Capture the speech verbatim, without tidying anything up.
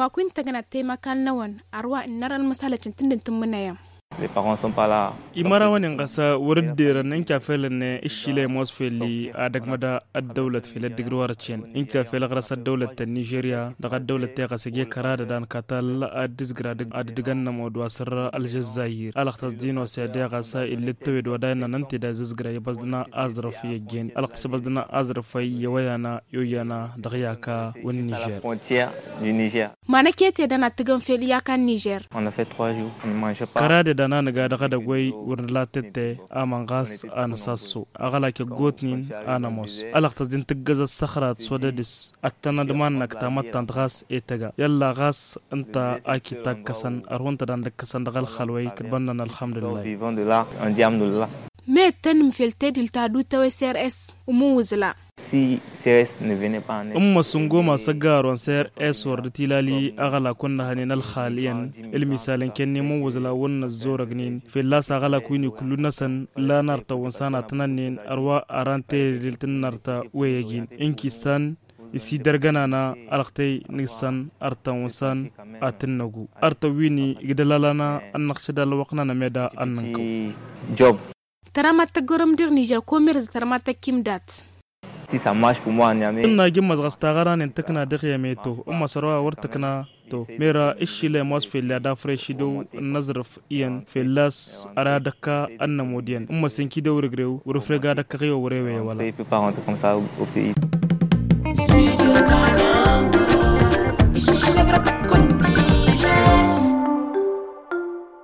zama kun tagana taimaka nawan arwa inaran masalacin tundin muna yam. Les parents sont pas là. imara wani qasa wardira ninka felne ishile mosfeli adagmada ad-dawlat fil ad-digwarchen inka fel qrasa ad-dawlat Nigeria daga ad-dawlat ta qasige karada dan katal ad-disgrad ad-diganna modwa sirra al-Jazair al-iqtasdin wa sadiya qasa illi tawid wadayna nanti da zizgra yabzdna azraf yegen al-iqtasbzdna azraf yawayana yoyana dagiyaka wan Niger Frontière du Niger. Mana kete dana tigan feli yakan Niger. On a fait trois jours. On ne mangeait pas. karada dana naga daga da gwai wurin latete amangas ana sasso agala ke gotnin ana mos alaqtasdin tgaza sakhrat swadadis attana dman nakta matan gas etaga yalla gas anta akita kasan arwanta dan kasan dagal khalway kadbanna alhamdulillah Vivons de là, on dit alhamdulillah. Me tan mfelte dilta du tawe C R S umu wuzla. Si C R S ne venait pas en aide, umma sungoma sagaron ser eswar tilali agala kunna hanin al khaliyan il misalan kenni mun wuzla wonna zoragnin filla sagala kuni kullu nasan la narta wansana tananin arwa arante diltin narta wayegin inkisan isi dargana na alaqtay nisan artan wasan atinnagu arta wini igdalalana annaqshada lawqna na meda annanko si job. Taramata gorom dir Niger ko mir taramata kimdat. Si ça marche pour moi en Niamey, inna gimma zgastagaran intakna daqiya meto umma sarwa wartakna to mera ishile mos fil da freshido nazrf iyan filas aradaka annamodiyan umma sinki dawrigrew wurfrega dakka yo wrewe on wala ne peut pas rentrer comme ça au au pays.